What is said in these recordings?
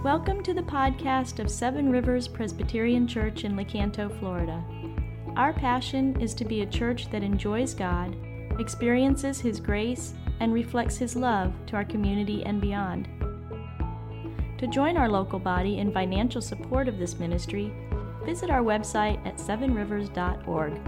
Welcome to the podcast of Seven Rivers Presbyterian Church in Lecanto, Florida. Our passion is to be a church that enjoys God, experiences His grace, and reflects His love to our community and beyond. To join our local body in financial support of this ministry, visit our website at sevenrivers.org.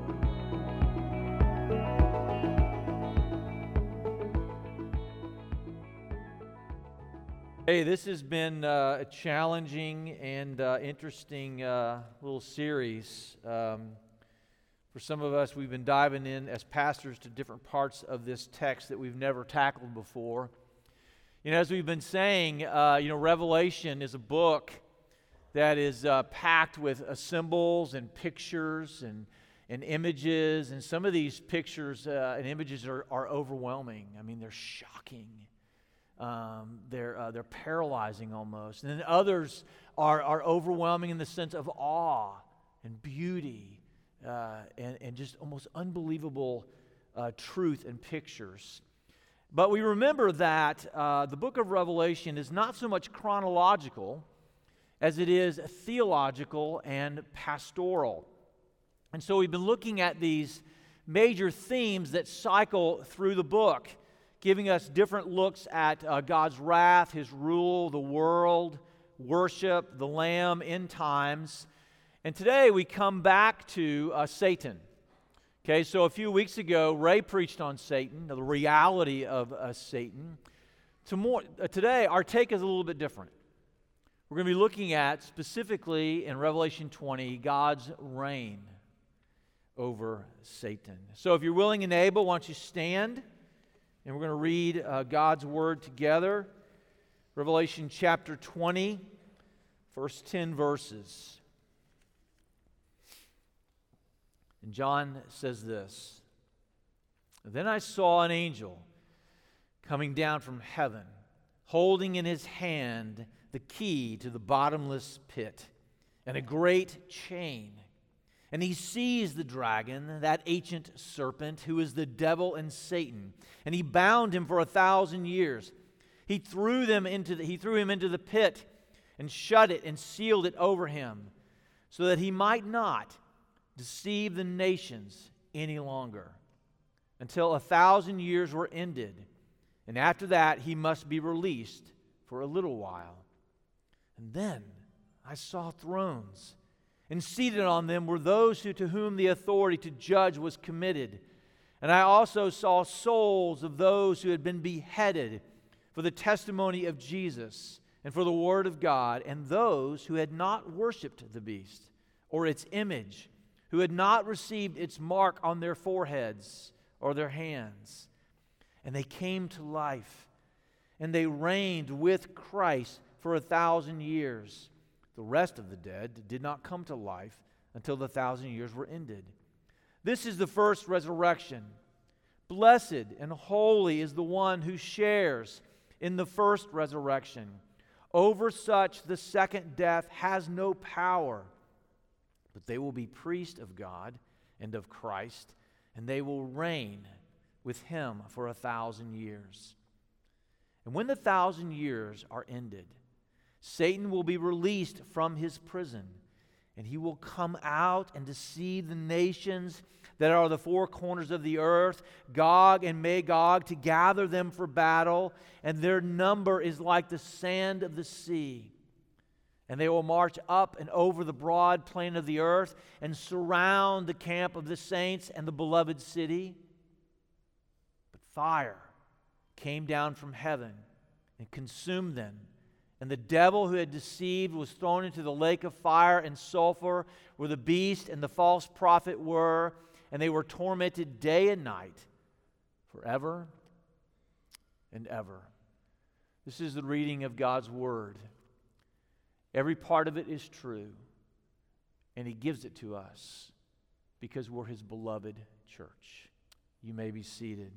Hey, this has been a challenging and interesting little series. For some of us, we've been diving in as pastors to different parts of this text that we've never tackled before. You know, as we've been saying, Revelation is a book that is packed with symbols and pictures and images, and some of these pictures and images are overwhelming. I mean, they're shocking. They're paralyzing almost. And then others are overwhelming in the sense of awe and beauty and just almost unbelievable truth and pictures. But we remember that the book of Revelation is not so much chronological as it is theological and pastoral. And so we've been looking at these major themes that cycle through the book, giving us different looks at God's wrath, His rule, the world, worship, the Lamb, end times. And today we come back to Satan. Okay, so a few weeks ago, Ray preached on Satan, the reality of Satan. Today, our take is a little bit different. We're going to be looking at, specifically in Revelation 20, God's reign over Satan. So if you're willing and able, why don't you stand? And we're going to read God's Word together. Revelation chapter 20, first 10 verses. And John says this: "Then I saw an angel coming down from heaven, holding in his hand the key to the bottomless pit and a great chain. And he seized the dragon, that ancient serpent, who is the devil and Satan, and he bound him for 1,000 years. He threw him into the pit and shut it and sealed it over him, so that he might not deceive the nations any longer, until 1,000 years were ended. And after that he must be released for a little while. And then I saw thrones, and seated on them were those to whom the authority to judge was committed. And I also saw souls of those who had been beheaded for the testimony of Jesus and for the word of God, and those who had not worshipped the beast or its image, who had not received its mark on their foreheads or their hands. And they came to life, and they reigned with Christ for 1,000 years. The rest of the dead did not come to life until the 1,000 years were ended. This is the first resurrection. Blessed and holy is the one who shares in the first resurrection. Over such the second death has no power, but they will be priests of God and of Christ, and they will reign with Him for 1,000 years. And when the 1,000 years are ended, Satan will be released from his prison, and he will come out and deceive the nations that are the four corners of the earth, Gog and Magog, to gather them for battle, and their number is like the sand of the sea. And they will march up and over the broad plain of the earth and surround the camp of the saints and the beloved city. But fire came down from heaven and consumed them. And the devil who had deceived was thrown into the lake of fire and sulfur, where the beast and the false prophet were, and they were tormented day and night forever and ever." This is the reading of God's Word. Every part of it is true, and He gives it to us because we're His beloved church. You may be seated.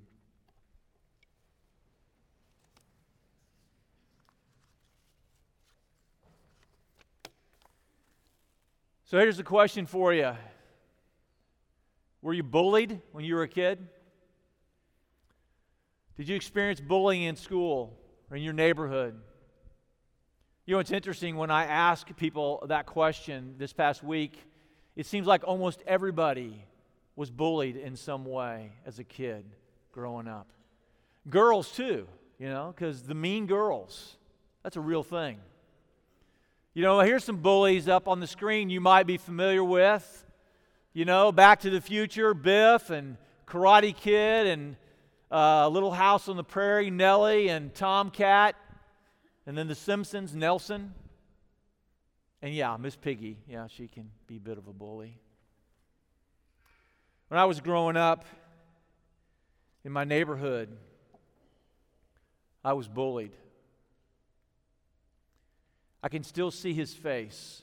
So here's the question for you. Were you bullied when you were a kid? Did you experience bullying in school or in your neighborhood? You know, it's interesting when I ask people that question this past week, it seems like almost everybody was bullied in some way as a kid growing up. Girls too, because the mean girls, that's a real thing. Here's some bullies up on the screen you might be familiar with. Back to the Future, Biff, and Karate Kid, and Little House on the Prairie, Nellie, and Tomcat, and then The Simpsons, Nelson. And yeah, Miss Piggy, she can be a bit of a bully. When I was growing up in my neighborhood, I was bullied. I can still see his face.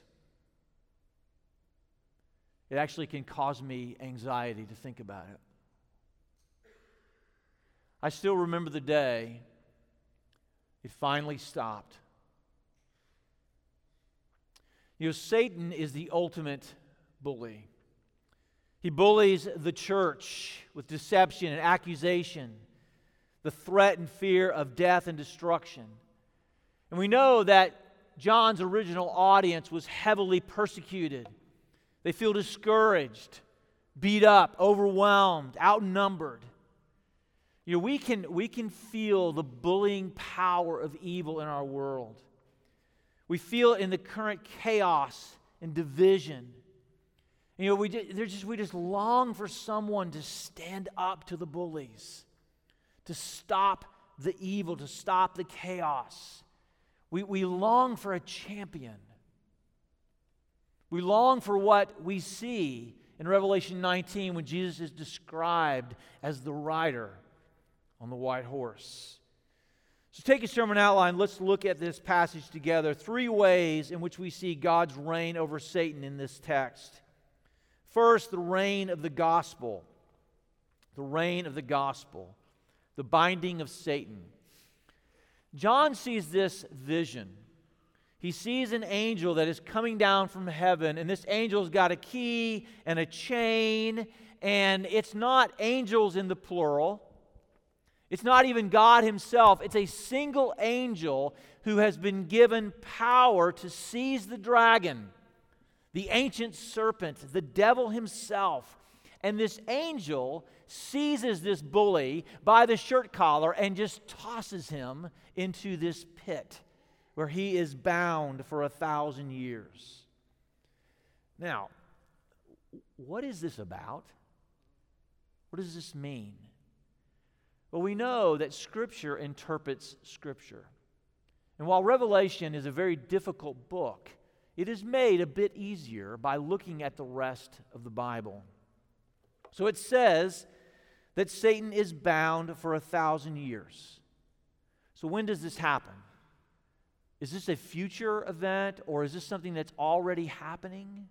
It actually can cause me anxiety to think about it. I still remember the day it finally stopped. Satan is the ultimate bully. He bullies the church with deception and accusation, the threat and fear of death and destruction. And we know that John's original audience was heavily persecuted. They feel discouraged, beat up, overwhelmed, outnumbered. We can feel the bullying power of evil in our world. We feel it in the current chaos and division. We just long for someone to stand up to the bullies, to stop the evil, to stop the chaos. We long for a champion. We long for what we see in Revelation 19 when Jesus is described as the rider on the white horse. So take a sermon outline. Let's look at this passage together. 3 ways in which we see God's reign over Satan in this text. First, the reign of the gospel. The reign of the gospel. The binding of Satan. John sees this vision. He sees an angel that is coming down from heaven, and this angel's got a key and a chain, and it's not angels in the plural. It's not even God himself. It's a single angel who has been given power to seize the dragon, the ancient serpent, the devil himself. And this angel seizes this bully by the shirt collar and just tosses him into this pit where he is bound for 1,000 years. Now, what is this about? What does this mean? Well, we know that Scripture interprets Scripture. And while Revelation is a very difficult book, it is made a bit easier by looking at the rest of the Bible. So it says that Satan is bound for 1,000 years. So when does this happen? Is this a future event, or is this something that's already happening?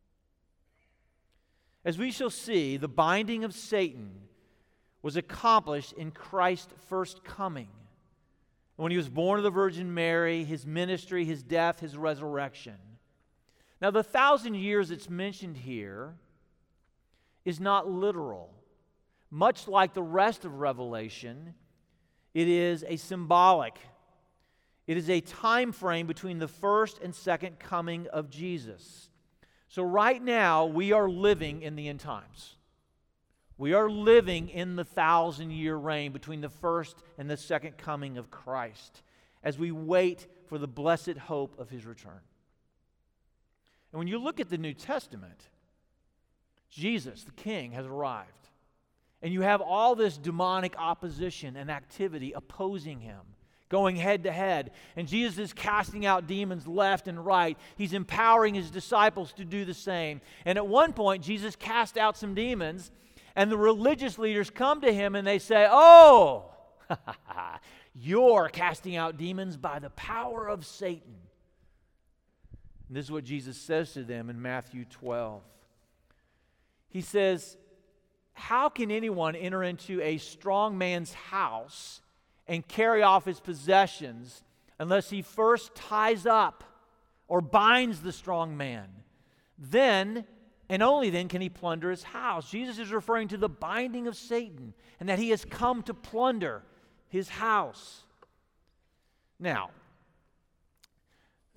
As we shall see, the binding of Satan was accomplished in Christ's first coming. When he was born of the Virgin Mary, his ministry, his death, his resurrection. Now, the 1,000 years that's mentioned here is not literal. Much like the rest of Revelation, it is a symbolic. It is a time frame between the first and second coming of Jesus. So right now, we are living in the end times. We are living in the 1,000-year reign between the first and the second coming of Christ as we wait for the blessed hope of his return. And when you look at the New Testament, Jesus, the King, has arrived. And you have all this demonic opposition and activity opposing him, going head to head. And Jesus is casting out demons left and right. He's empowering his disciples to do the same. And at one point, Jesus cast out some demons, and the religious leaders come to him and they say, "Oh, you're casting out demons by the power of Satan." And this is what Jesus says to them in Matthew 12. He says, "How can anyone enter into a strong man's house and carry off his possessions unless he first ties up or binds the strong man? Then, and only then, can he plunder his house." Jesus is referring to the binding of Satan and that he has come to plunder his house. Now,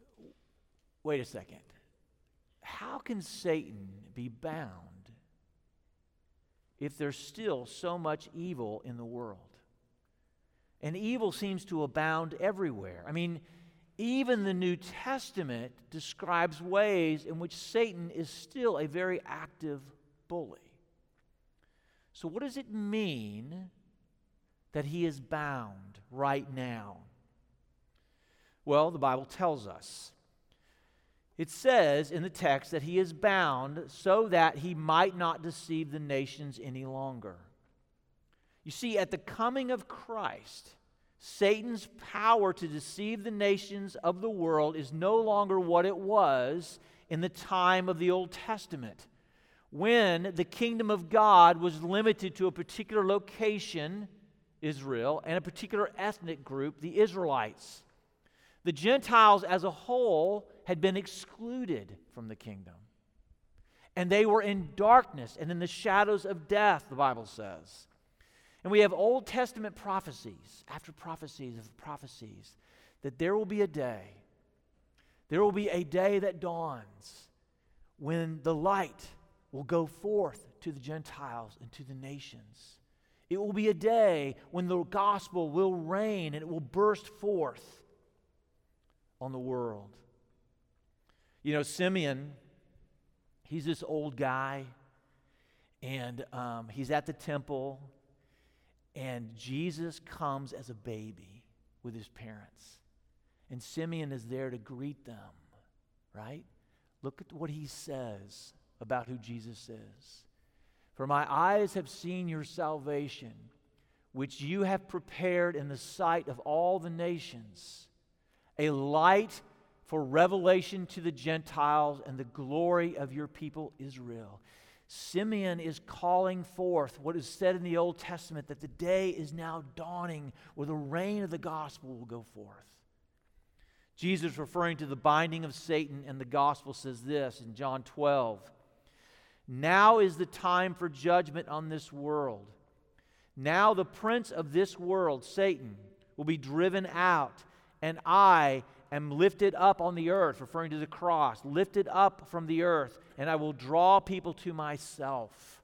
wait a second. How can Satan be bound if there's still so much evil in the world? And evil seems to abound everywhere. I mean, even the New Testament describes ways in which Satan is still a very active bully. So what does it mean that he is bound right now? Well, the Bible tells us. It says in the text that he is bound so that he might not deceive the nations any longer. You see, at the coming of Christ, Satan's power to deceive the nations of the world is no longer what it was in the time of the Old Testament, when the kingdom of God was limited to a particular location, Israel, and a particular ethnic group, the Israelites. The Gentiles as a whole had been excluded from the kingdom. And they were in darkness and in the shadows of death, the Bible says. And we have Old Testament prophecies, after prophecies of prophecies, that there will be a day that dawns when the light will go forth to the Gentiles and to the nations. It will be a day when the gospel will reign and it will burst forth on the world. You know, Simeon, he's this old guy, and he's at the temple, and Jesus comes as a baby with his parents. And Simeon is there to greet them, right? Look at what he says about who Jesus is. For my eyes have seen your salvation, which you have prepared in the sight of all the nations, a light for revelation to the Gentiles and the glory of your people Israel. Simeon is calling forth what is said in the Old Testament, that the day is now dawning where the reign of the gospel will go forth. Jesus, referring to the binding of Satan and the gospel, says this in John 12. Now is the time for judgment on this world. Now the prince of this world, Satan, will be driven out, and I am lifted up on the earth, referring to the cross, lifted up from the earth, and I will draw people to myself.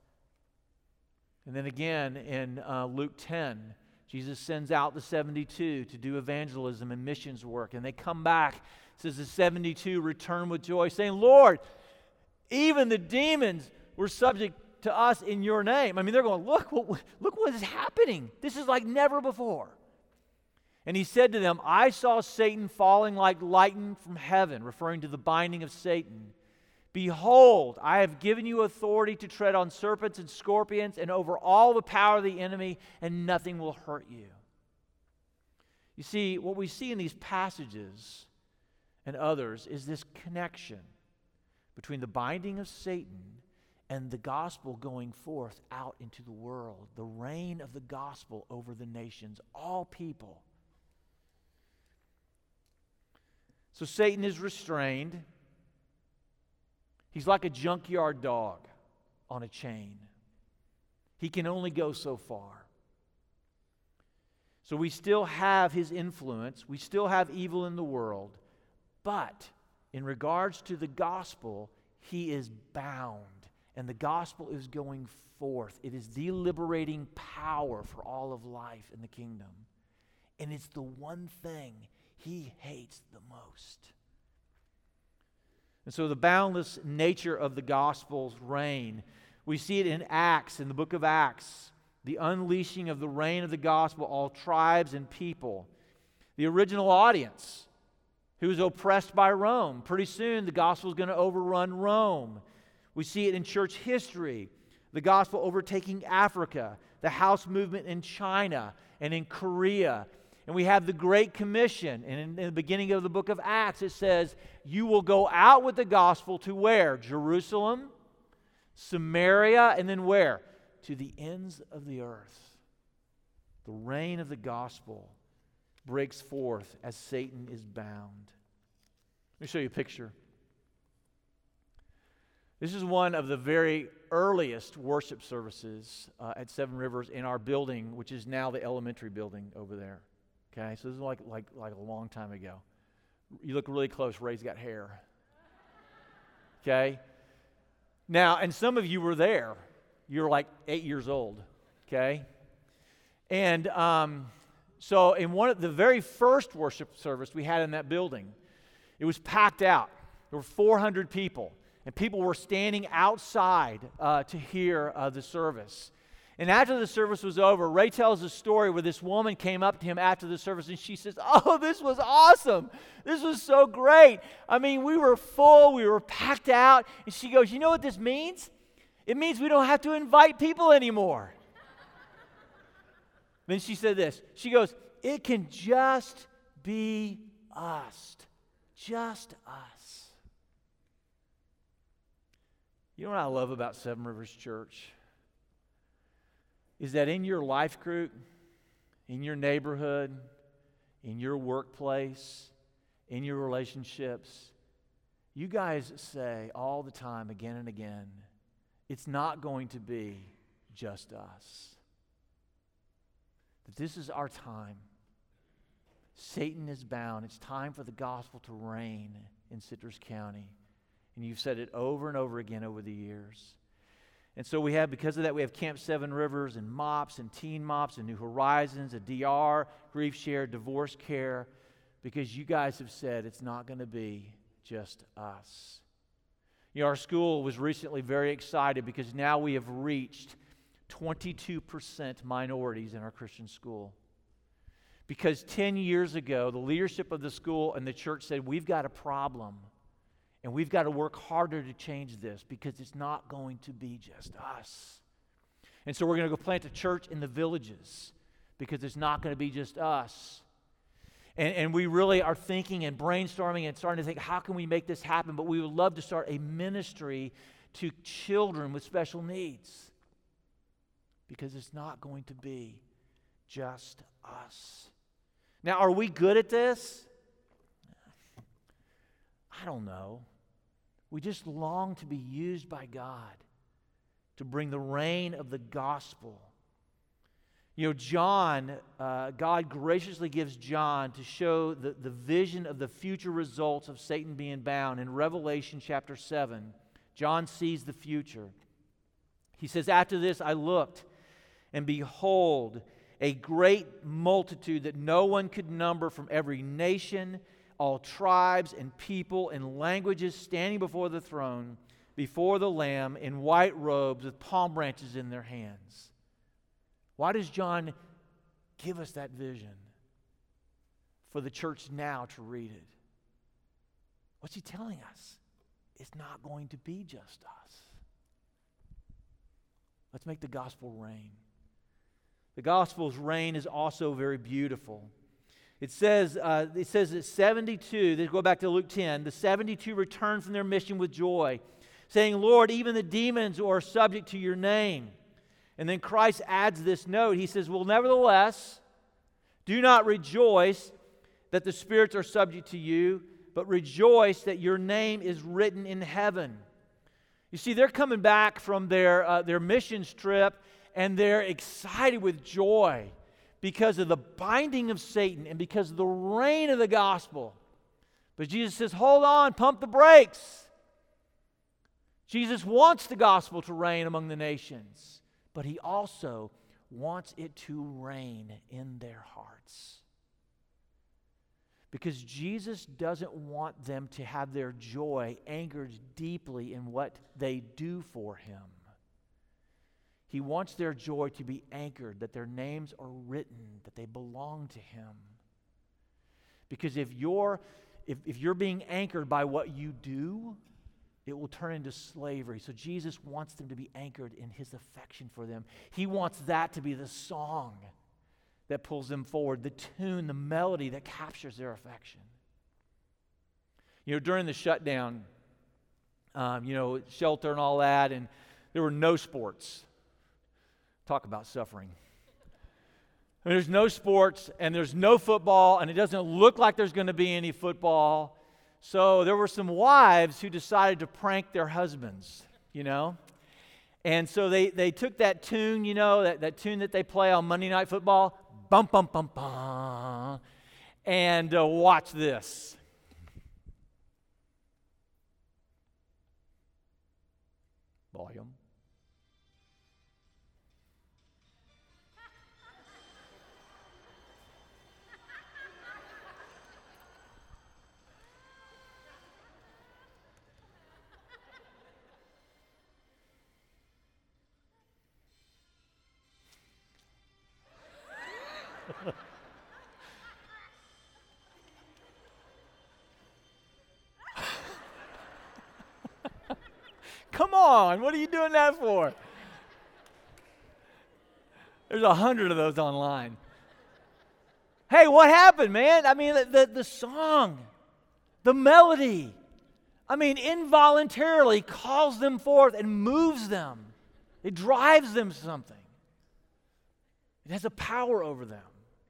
And then again in Luke 10, Jesus sends out the 72 to do evangelism and missions work, and they come back. It says the 72 return with joy, saying, Lord, even the demons were subject to us in your name. I mean, they're going, look what is happening. This is like never before. And he said to them, I saw Satan falling like lightning from heaven, referring to the binding of Satan. Behold, I have given you authority to tread on serpents and scorpions and over all the power of the enemy, and nothing will hurt you. You see, what we see in these passages and others is this connection between the binding of Satan and the gospel going forth out into the world, the reign of the gospel over the nations, all people. So Satan is restrained. He's like a junkyard dog on a chain. He can only go so far. So we still have his influence. We still have evil in the world. But in regards to the gospel, he is bound. And the gospel is going forth. It is the liberating power for all of life in the kingdom. And it's the one thing he hates the most. And so the boundless nature of the gospel's reign, we see it in Acts, in the book of Acts, the unleashing of the reign of the gospel, all tribes and people. The original audience, who was oppressed by Rome. Pretty soon the gospel is going to overrun Rome. We see it in church history, the gospel overtaking Africa, the house movement in China and in Korea. And we have the Great Commission. And in the beginning of the book of Acts, it says, you will go out with the gospel to where? Jerusalem, Samaria, and then where? To the ends of the earth. The reign of the gospel breaks forth as Satan is bound. Let me show you a picture. This is one of the very earliest worship services at Seven Rivers in our building, which is now the elementary building over there. Okay, so this is like a long time ago. You look really close, Ray's got hair. okay? Now, and some of you were there. You're like 8 years old, okay? And so in one of the very first worship service we had in that building, it was packed out. There were 400 people, and people were standing outside to hear the service. And after the service was over, Ray tells a story where this woman came up to him after the service, and she says, "Oh, this was awesome. This was so great. I mean, we were full. We were packed out." And she goes, "You know what this means? It means we don't have to invite people anymore." Then she said this. She goes, "It can just be us. Just us." You know what I love about Seven Rivers Church? Is that in your life group, in your neighborhood, in your workplace, in your relationships, you guys say all the time, again and again, it's not going to be just us. That this is our time. Satan is bound. It's time for the gospel to reign in Citrus County. And you've said it over and over again over the years. And so because of that, we have Camp Seven Rivers and MOPS and Teen MOPS and New Horizons, a DR, Grief Share, Divorce Care, because you guys have said it's not going to be just us. You know, our school was recently very excited because now we have reached 22% minorities in our Christian school. Because 10 years ago, the leadership of the school and the church said, we've got a problem. And we've got to work harder to change this because it's not going to be just us. And so we're going to go plant a church in the villages because it's not going to be just us. And we really are thinking and brainstorming and starting to think, how can we make this happen? But we would love to start a ministry to children with special needs because it's not going to be just us. Now, are we good at this? I don't know. We just long to be used by God to bring the reign of the gospel. You know, John, God graciously gives John to show the vision of the future results of Satan being bound. In Revelation chapter 7, John sees the future. He says, "After this I looked, and behold, a great multitude that no one could number from every nation, all tribes and people and languages standing before the throne, before the Lamb in white robes with palm branches in their hands." Why does John give us that vision? For the church now to read it. What's he telling us? It's not going to be just us. Let's make the gospel reign. The gospel's reign is also very beautiful. It says that 72, let's go back to Luke 10, the 72 returned from their mission with joy, saying, "Lord, even the demons are subject to your name." And then Christ adds this note. He says, "Well, nevertheless, do not rejoice that the spirits are subject to you, but rejoice that your name is written in heaven." You see, they're coming back from their missions trip, and they're excited with joy because of the binding of Satan and because of the reign of the gospel. But Jesus says, hold on, pump the brakes. Jesus wants the gospel to reign among the nations, but he also wants it to reign in their hearts. Because Jesus doesn't want them to have their joy anchored deeply in what they do for him. He wants their joy to be anchored, that their names are written, that they belong to him. Because if you're being anchored by what you do, it will turn into slavery. So Jesus wants them to be anchored in his affection for them. He wants that to be the song that pulls them forward, the tune, the melody that captures their affection. You know, during the shutdown, shelter and all that, and there were no sports. Talk about suffering. I mean, there's no sports, and there's no football, and it doesn't look like there's going to be any football. So there were some wives who decided to prank their husbands, And so they took that tune, that tune that they play on Monday Night Football, bum, bum, bum, bum, and watch this. Volume. Come on, what are you doing that for? There's 100 of those online. Hey, what happened, man? I mean, the song, the melody, involuntarily calls them forth and moves them. It drives them to something. It has a power over them.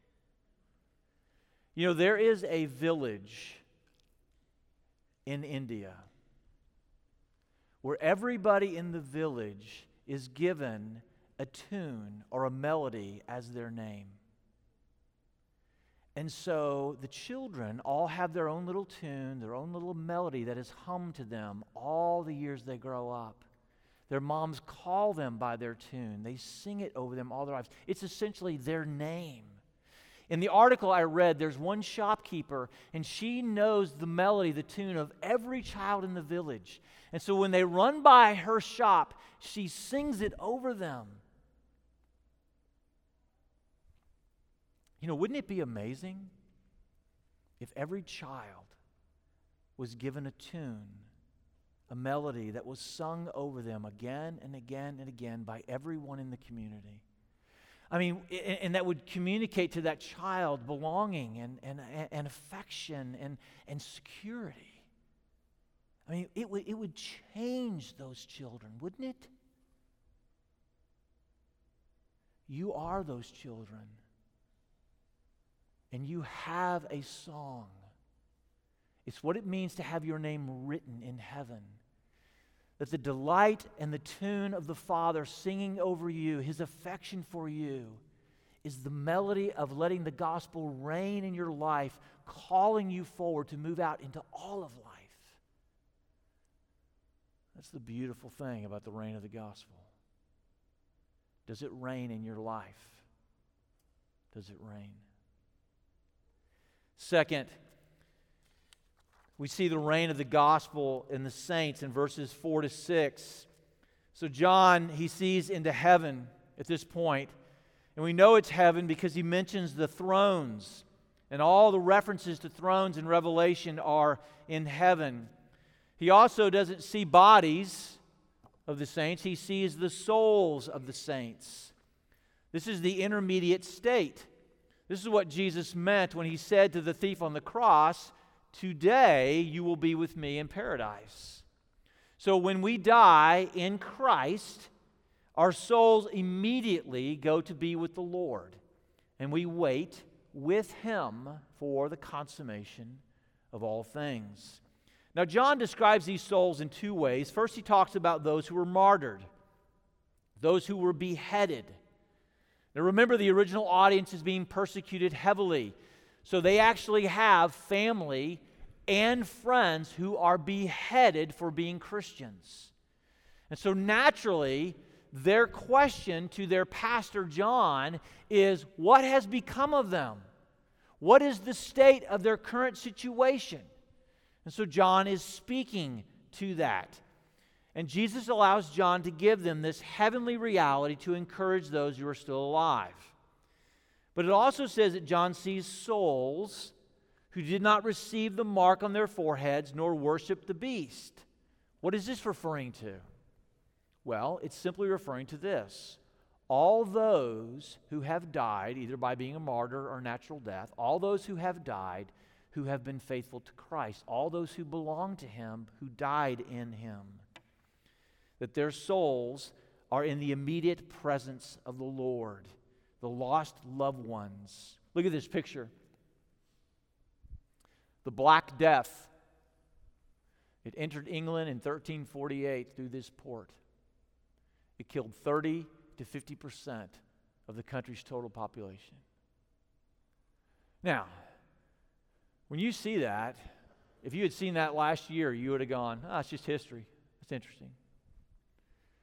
You know, there is a village in India where everybody in the village is given a tune or a melody as their name. And so the children all have their own little tune, their own little melody that is hummed to them all the years they grow up. Their moms call them by their tune. They sing it over them all their lives. It's essentially their name. In the article I read, there's one shopkeeper, and she knows the melody, the tune of every child in the village. And so when they run by her shop, she sings it over them. You know, wouldn't it be amazing if every child was given a tune, a melody that was sung over them again and again and again by everyone in the community? I mean, and that would communicate to that child belonging and affection and security. I mean, it would change those children, wouldn't it? You are those children. And you have a song. It's what it means to have your name written in heaven. That the delight and the tune of the Father singing over you, His affection for you, is the melody of letting the gospel reign in your life, calling you forward to move out into all of life. That's the beautiful thing about the reign of the gospel. Does it reign in your life? Does it reign? Second, we see the reign of the gospel in the saints in verses 4 to 6. So John, he sees into heaven at this point, and we know it's heaven because he mentions the thrones, and all the references to thrones in Revelation are in heaven. He also doesn't see bodies of the saints, he sees the souls of the saints. This is the intermediate state. This is what Jesus meant when he said to the thief on the cross, "Today you will be with me in paradise." So when we die in Christ, our souls immediately go to be with the Lord, and we wait with Him for the consummation of all things. Now, John describes these souls in two ways. First, he talks about those who were martyred, those who were beheaded. Now remember, the original audience is being persecuted heavily. So they actually have family and friends who are beheaded for being Christians. And so naturally, their question to their pastor John is, what has become of them? What is the state of their current situation? And so John is speaking to that. And Jesus allows John to give them this heavenly reality to encourage those who are still alive. But it also says that John sees souls who did not receive the mark on their foreheads nor worship the beast. What is this referring to? Well, it's simply referring to this. All those who have died, either by being a martyr or natural death, all those who have died who have been faithful to Christ, all those who belong to Him, who died in Him, that their souls are in the immediate presence of the Lord, the lost loved ones. Look at this picture. The Black Death. It entered England in 1348 through this port. It killed 30 to 50% of the country's total population. Now, when you see that, if you had seen that last year, you would have gone, it's just history. It's interesting.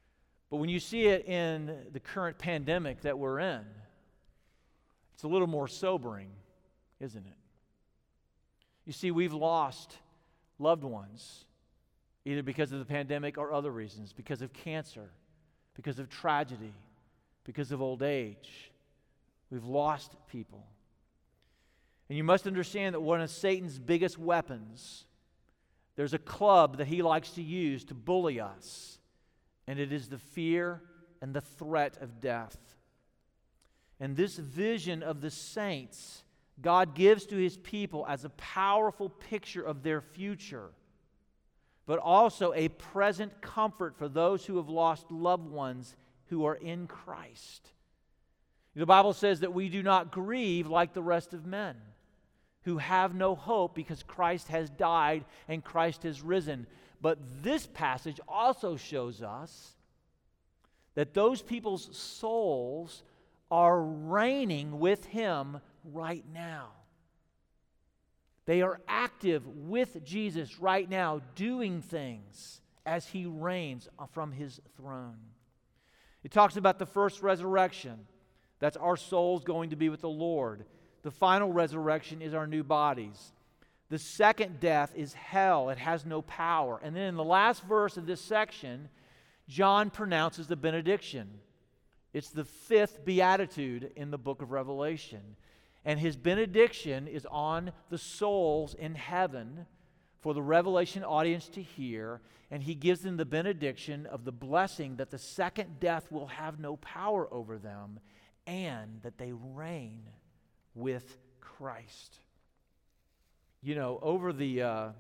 But when you see it in the current pandemic that we're in, it's a little more sobering, isn't it? You see, we've lost loved ones, either because of the pandemic or other reasons, because of cancer, because of tragedy, because of old age. We've lost people. And you must understand that one of Satan's biggest weapons, there's a club that he likes to use to bully us, and it is the fear and the threat of death. And this vision of the saints, God gives to His people as a powerful picture of their future, but also a present comfort for those who have lost loved ones who are in Christ. The Bible says that we do not grieve like the rest of men, who have no hope because Christ has died and Christ has risen. But this passage also shows us that those people's souls are reigning with Him right now. They are active with Jesus right now, doing things as He reigns from His throne. It talks about the first resurrection. That's our souls going to be with the Lord. The final resurrection is our new bodies. The second death is hell. It has no power. And then in the last verse of this section, John pronounces the benediction. It's the fifth beatitude in the book of Revelation. And his benediction is on the souls in heaven for the Revelation audience to hear. And he gives them the benediction of the blessing that the second death will have no power over them and that they reign with Christ. You know, over the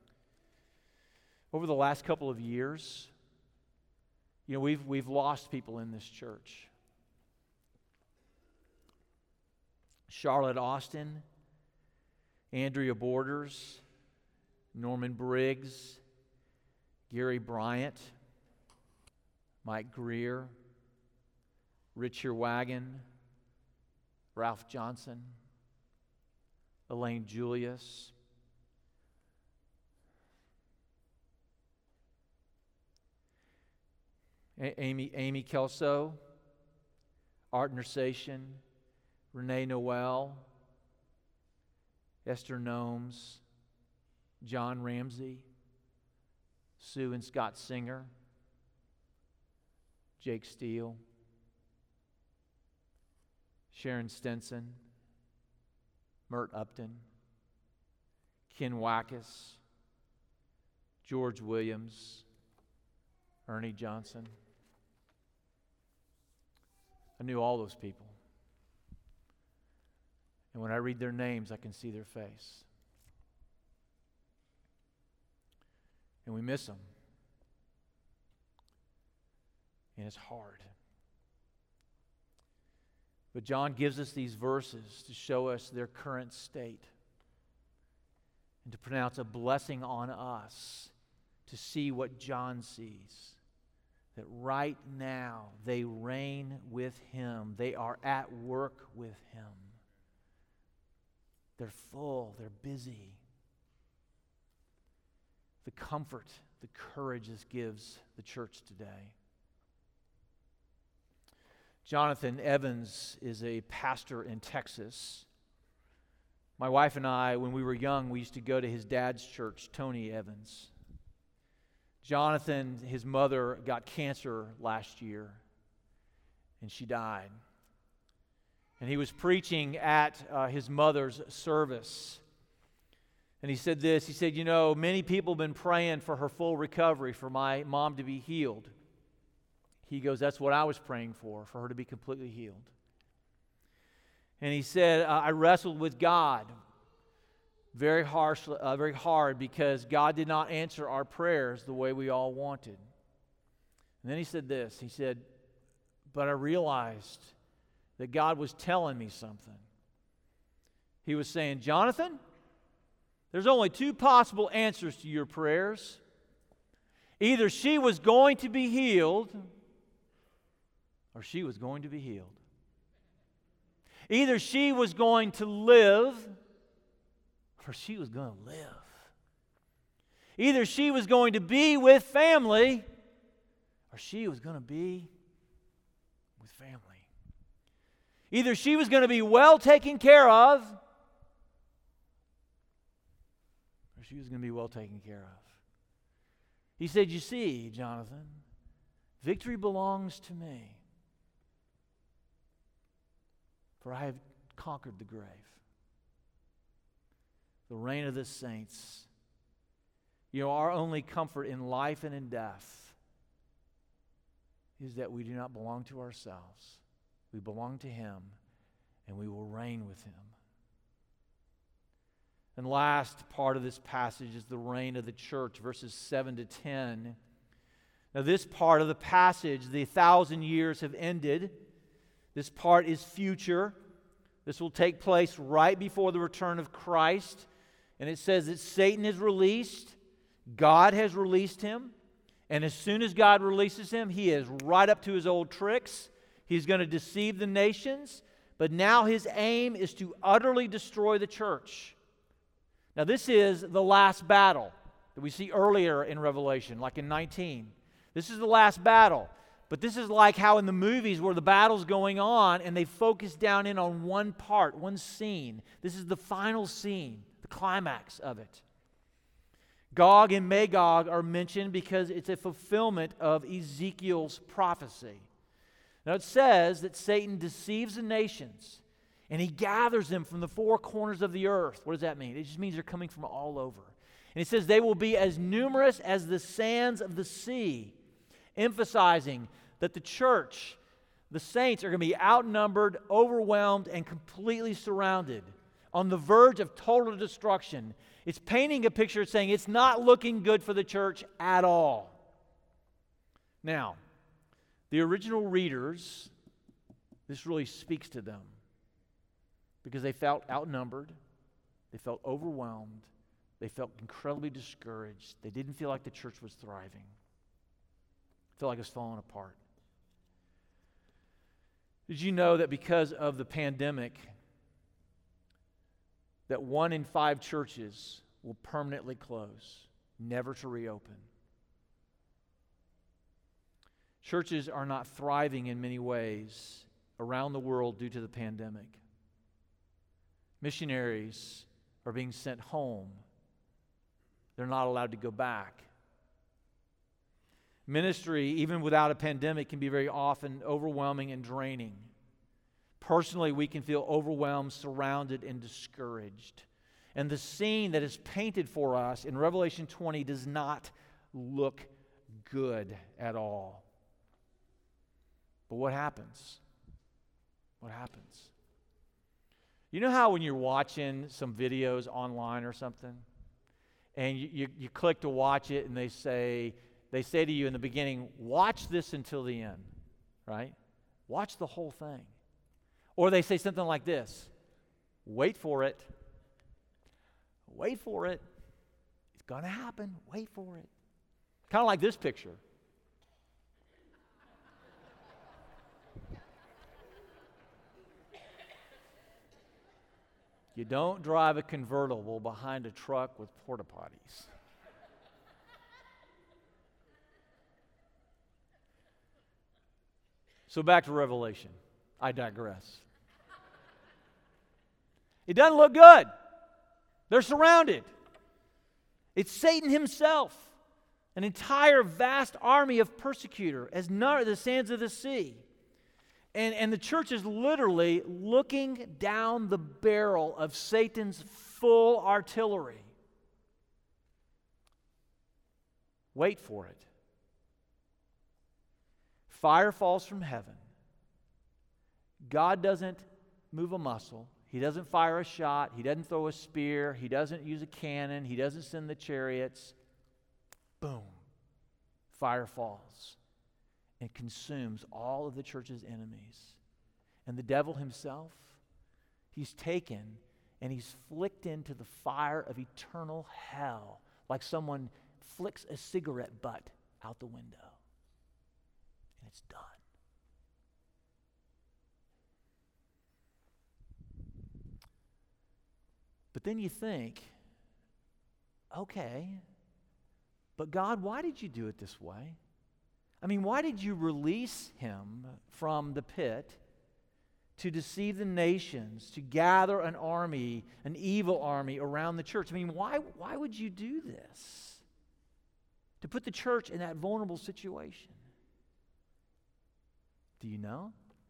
last couple of years, you know, we've lost people in this church. Charlotte Austin, Andrea Borders, Norman Briggs, Gary Bryant, Mike Greer, Richard Wagon, Ralph Johnson, Elaine Julius, Amy Kelso, Art Nersation, Renee Noel, Esther Gnomes, John Ramsey, Sue and Scott Singer, Jake Steele, Sharon Stenson, Mert Upton, Ken Wackus, George Williams, Ernie Johnson. I knew all those people. And when I read their names, I can see their face. And we miss them. And it's hard. But John gives us these verses to show us their current state and to pronounce a blessing on us to see what John sees. That right now they reign with Him. They are at work with Him. They're full. They're busy. The comfort, the courage this gives the church today. Jonathan Evans is a pastor in Texas. My wife and I, when we were young, we used to go to his dad's church, Tony Evans. Jonathan, his mother, got cancer last year, and she died. And he was preaching at his mother's service. And he said this, he said, you know, many people have been praying for her full recovery, for my mom to be healed. He goes, that's what I was praying for her to be completely healed. And he said, I wrestled with God very hard because God did not answer our prayers the way we all wanted. And then he said this, he said, but I realized that God was telling me something. He was saying, Jonathan, there's only two possible answers to your prayers. Either she was going to be healed, or she was going to be healed. Either she was going to live, or she was going to live. Either she was going to be with family, or she was going to be with family. Either she was going to be well taken care of, or she was going to be well taken care of. He said, you see, Jonathan, victory belongs to me, for I have conquered the grave. The reign of the saints. You know, our only comfort in life and in death is that we do not belong to ourselves. We belong to Him, and we will reign with Him. And last part of this passage is the reign of the church, verses 7 to 10. Now this part of the passage, the 1,000 years have ended. This part is future. This will take place right before the return of Christ. And it says that Satan is released. God has released him. And as soon as God releases him, he is right up to his old tricks. He's going to deceive the nations. But now his aim is to utterly destroy the church. Now this is the last battle that we see earlier in Revelation, like in 19. This is the last battle. But this is like how in the movies where the battle's going on and they focus down in on one part, one scene. This is the final scene, the climax of it. Gog and Magog are mentioned because it's a fulfillment of Ezekiel's prophecy. Now it says that Satan deceives the nations and he gathers them from the four corners of the earth. What does that mean? It just means they're coming from all over. And it says they will be as numerous as the sands of the sea, emphasizing that the church, the saints, are going to be outnumbered, overwhelmed, and completely surrounded, on the verge of total destruction. It's painting a picture saying it's not looking good for the church at all. Now, the original readers, this really speaks to them because they felt outnumbered, they felt overwhelmed, they felt incredibly discouraged. They didn't feel like the church was thriving. Felt like it was falling apart. Did you know that because of the pandemic, that 1 in 5 churches will permanently close, never to reopen? Churches are not thriving in many ways around the world due to the pandemic. Missionaries are being sent home. They're not allowed to go back. Ministry, even without a pandemic, can be very often overwhelming and draining. Personally, we can feel overwhelmed, surrounded, and discouraged. And the scene that is painted for us in Revelation 20 does not look good at all. But what happens? What happens? You know how when you're watching some videos online or something, and you click to watch it, and they say to you in the beginning, watch this until the end, right? Watch the whole thing. Or they say something like this, wait for it. Wait for it. It's going to happen. Wait for it. Kind of like this picture. You don't drive a convertible behind a truck with porta potties. So back to Revelation. I digress. It doesn't look good. They're surrounded. It's Satan himself, an entire vast army of persecutors, as the sands of the sea. And the church is literally looking down the barrel of Satan's full artillery. Wait for it. Fire falls from heaven. God doesn't move a muscle. He doesn't fire a shot. He doesn't throw a spear. He doesn't use a cannon. He doesn't send the chariots. Boom. Fire falls and consumes all of the church's enemies. And the devil himself, he's taken and he's flicked into the fire of eternal hell, like someone flicks a cigarette butt out the window. And it's done. But then you think, okay, but God, why did you do it this way? I mean, why did you release him from the pit to deceive the nations, to gather an army, an evil army around the church? I mean, why would you do this? To put the church in that vulnerable situation. Do you know?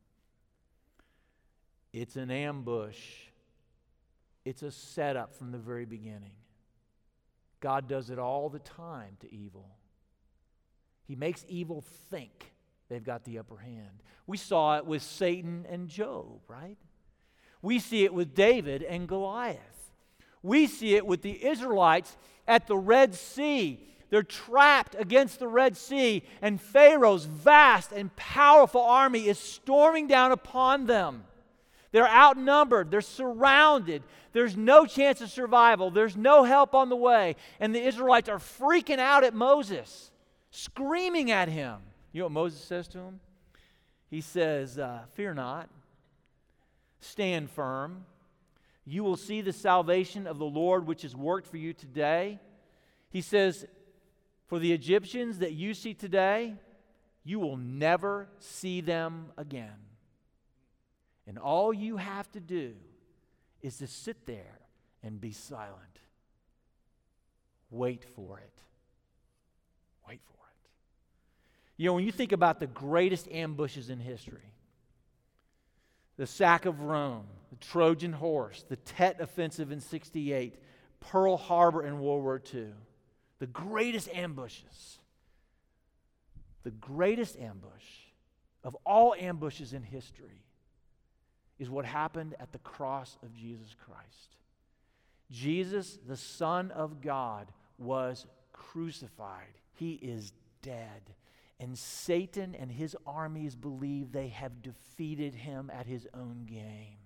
It's an ambush. It's a setup from the very beginning. God does it all the time to evil. He makes evil think they've got the upper hand. We saw it with Satan and Job, right? We see it with David and Goliath. We see it with the Israelites at the Red Sea. They're trapped against the Red Sea, and Pharaoh's vast and powerful army is storming down upon them. They're outnumbered. They're surrounded. There's no chance of survival. There's no help on the way. And the Israelites are freaking out at Moses, screaming at him. You know what Moses says to him? He says, fear not, stand firm. You will see the salvation of the Lord which is worked for you today. He says, for the Egyptians that you see today, you will never see them again. And all you have to do is to sit there and be silent. Wait for it. Wait for it. You know, when you think about the greatest ambushes in history, the sack of Rome, the Trojan horse, the Tet offensive in 68, Pearl Harbor in World War II, the greatest ambushes, the greatest ambush of all ambushes in history is what happened at the cross of Jesus Christ. Jesus, the Son of God, was crucified. He is dead. And Satan and his armies believe they have defeated him at his own game.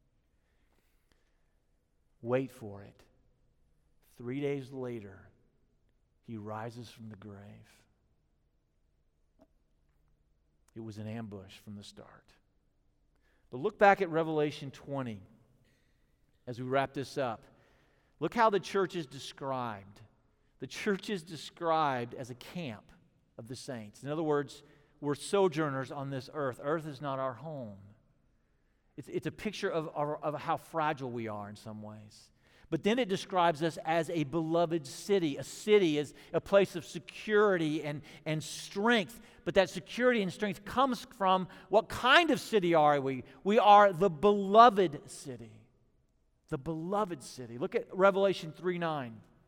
Wait for it. 3 days later, he rises from the grave. It was an ambush from the start. But look back at Revelation 20 as we wrap this up. Look how the church is described. The church is described as a camp of the saints. In other words, we're sojourners on this earth. Earth is not our home. It's a picture of how fragile we are in some ways. But then it describes us as a beloved city. A city is a place of security and strength. But that security and strength comes from what kind of city are we? We are the beloved city. The beloved city. Look at Revelation 3:9.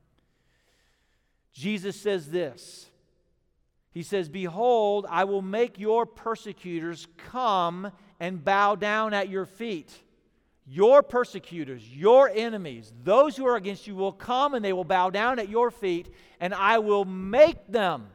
Jesus says this. He says, behold, I will make your persecutors come and bow down at your feet. Your persecutors, your enemies, those who are against you will come and they will bow down at your feet, and I will make them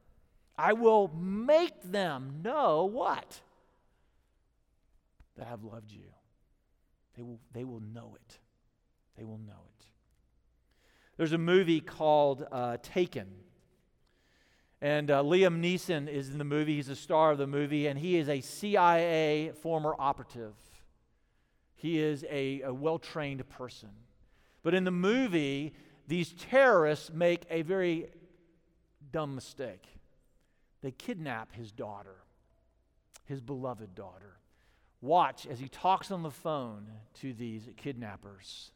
know what? That I've loved you. They will know it. They will know it. There's a movie called Taken. And Liam Neeson is in the movie. He's a star of the movie, and he is a CIA former operative. He is a well-trained person. But in the movie, these terrorists make a very dumb mistake. They kidnap his daughter, his beloved daughter. Watch as he talks on the phone to these kidnappers.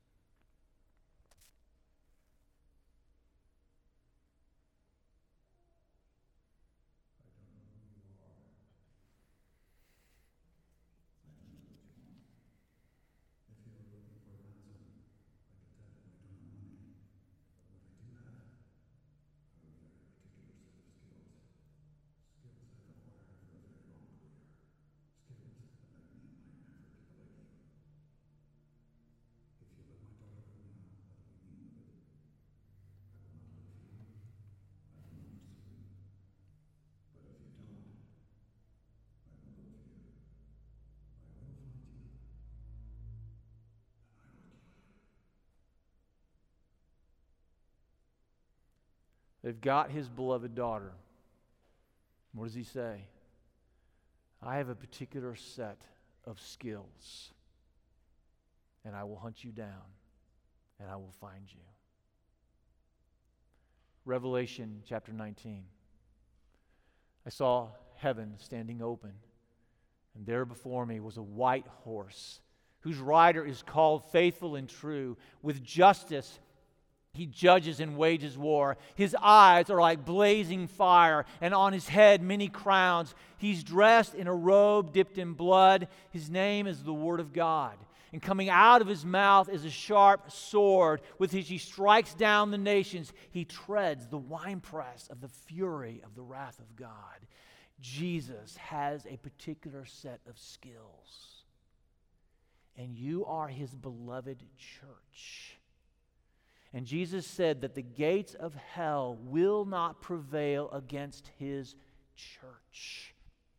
They've got his beloved daughter. What does he say? I have a particular set of skills, and I will hunt you down, and I will find you. Revelation chapter 19. I saw heaven standing open, and there before me was a white horse, whose rider is called Faithful and True. With justice he judges and wages war. His eyes are like blazing fire, and on his head many crowns. He's dressed in a robe dipped in blood. His name is the Word of God. And coming out of his mouth is a sharp sword, with which he strikes down the nations. He treads the winepress of the fury of the wrath of God. Jesus has a particular set of skills, and you are his beloved church. And Jesus said that the gates of hell will not prevail against his church.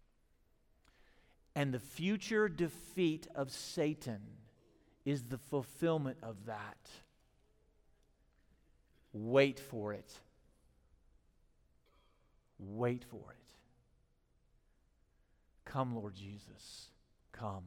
And the future defeat of Satan is the fulfillment of that. Wait for it. Wait for it. Come, Lord Jesus, come.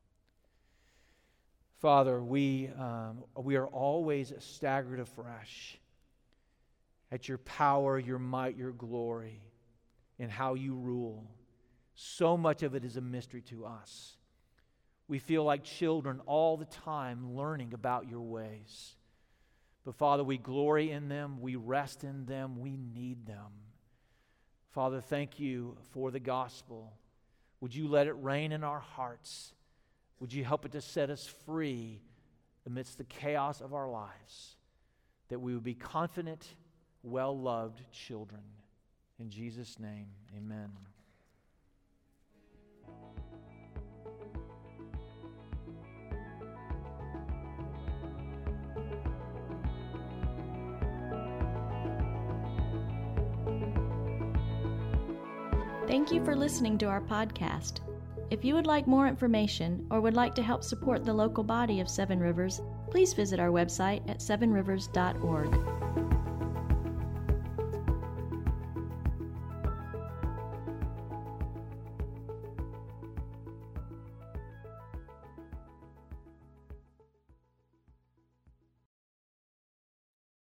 Father, we are always staggered afresh at your power, your might, your glory, and how you rule. So much of it is a mystery to us. We feel like children all the time learning about your ways. But Father, we glory in them, we rest in them, we need them. Father, thank you for the gospel. Would you let it reign in our hearts? Would you help it to set us free amidst the chaos of our lives, that we would be confident, well-loved children. In Jesus' name, amen. Thank you for listening to our podcast. If you would like more information or would like to help support the local body of Seven Rivers, please visit our website at sevenrivers.org.